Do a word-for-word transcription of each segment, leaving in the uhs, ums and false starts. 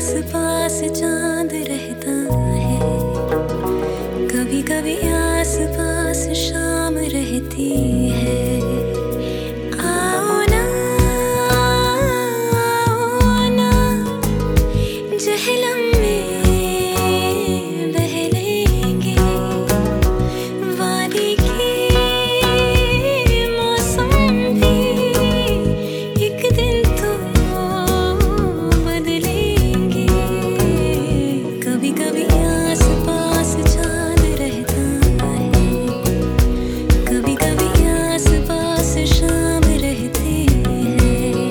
आस पास चांद रहता है, कभी कभी आस पास शाम रहती है। आओ ना आओ ना जहलम में बह लेंगे, वादी की मौसम भी एक दिन तो बदलेंगे। कभी कभी आस पास चांद रहता है, कभी कभी आस पास शाम रहती है।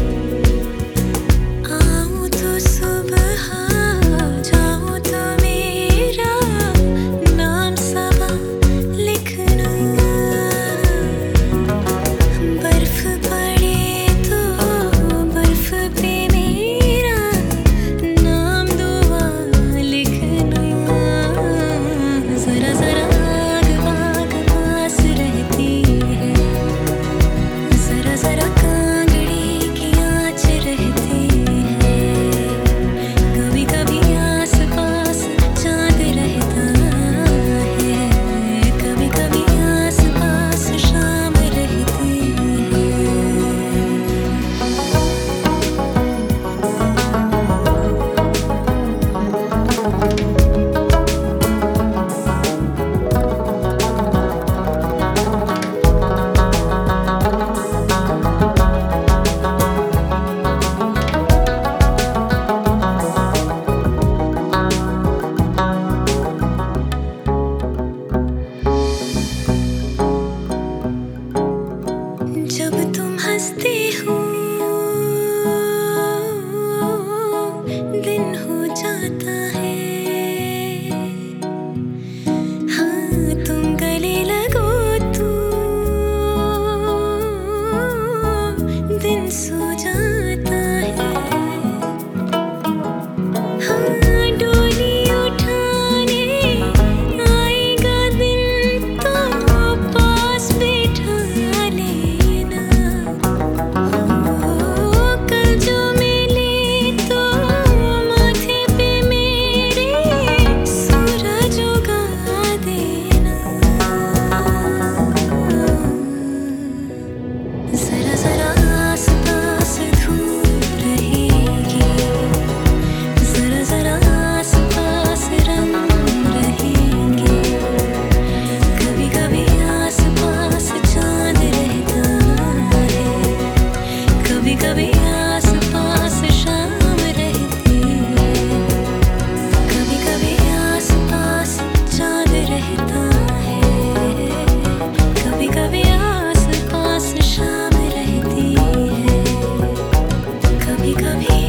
आऊं तो सुबह जाऊं तो मेरा नाम सबा लिखना, बर्फ पड़े तो बर्फ पे मेरा नाम दुआ लिखना। जरा जरा आग वाग पास रहती है, जरा जरा कांगड़ी की आँच रहती है। कभी कभी आस पास चांद रहता है, कभी कभी आस पास शाम रहती है। जब तुम हंसती हो दिन हो जाता है, हाँ तुम गले लगो तो दिन सो जाता है। हाँ डोली उठाने आएगा दिन तो पास बैठा लेना। कल जो मिले तो माथे पे मेरे सूरज उगा देना। जरा जरा आस पास धूप रहेगी, जरा जरा आस पास रंग रहेंगे। कभी कभी आस पास चांद रहता है, कभी कभी आस पास शाम रहती है। कभी कभी आस पास चांद रहता है, कभी कभी आस पास शाम रहती है। कभी कभी